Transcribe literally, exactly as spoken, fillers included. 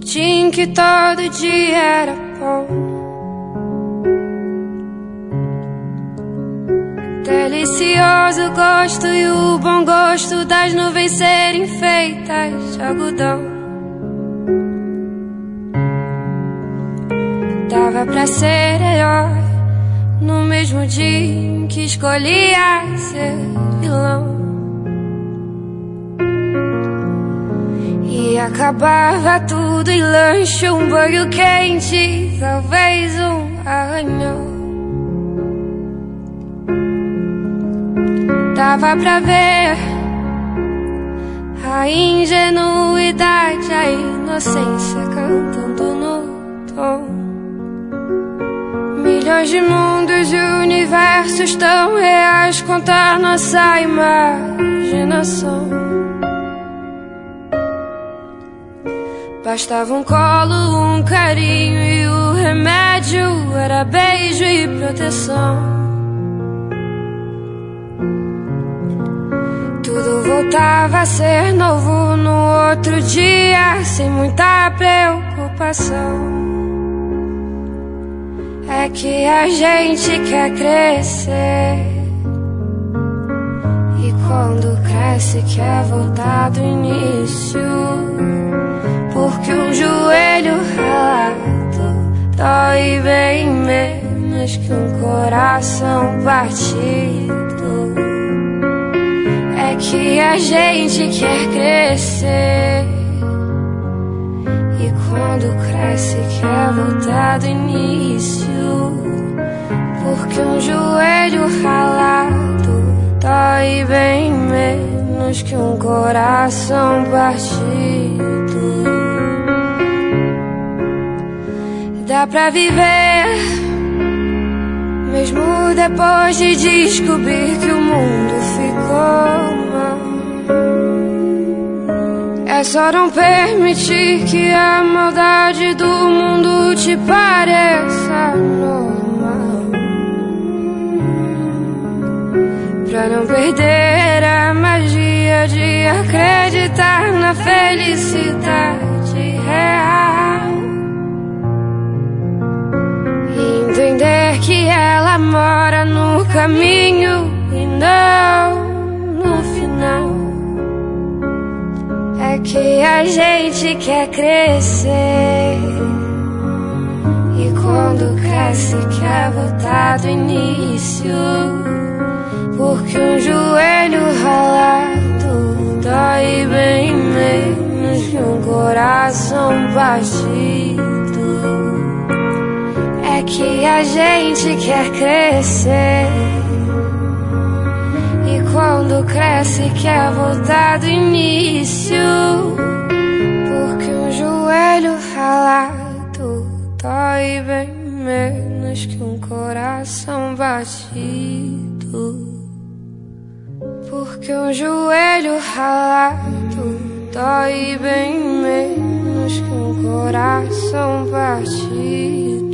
dia em que todo dia era bom. Delicioso gosto e o bom gosto das nuvens serem feitas de algodão. Dava pra ser herói no mesmo dia em que escolhia ser vilão. E acabava tudo em lanche, um banho quente, talvez um arranhão. Dava pra ver a ingenuidade, a inocência cantando no tom. Milhões de mundos e universos tão reais quanto a nossa imaginação. Bastava um colo, um carinho e o remédio era beijo e proteção. Tudo voltava a ser novo no outro dia, sem muita preocupação. É que a gente quer crescer, e quando cresce quer voltar do início. Porque um joelho ralado dói bem menos que um coração partido. É que a gente quer crescer, e quando cresce quer voltar do início. Porque um joelho ralado dói bem menos que um coração partido. Dá pra viver mesmo depois de descobrir que o mundo ficou mal. É só não permitir que a maldade do mundo te pareça normal, pra não perder a magia de acreditar na felicidade real. E entender que ela mora no caminho e não no final. É que a gente quer crescer, e quando cresce quer voltar do início. Porque um joelho ralado dói bem menos que um coração partido. É que a gente quer crescer, e quando cresce quer voltar do início. Porque um joelho ralado dói bem menos que um coração batido. Porque um joelho ralado dói bem menos que um coração partido.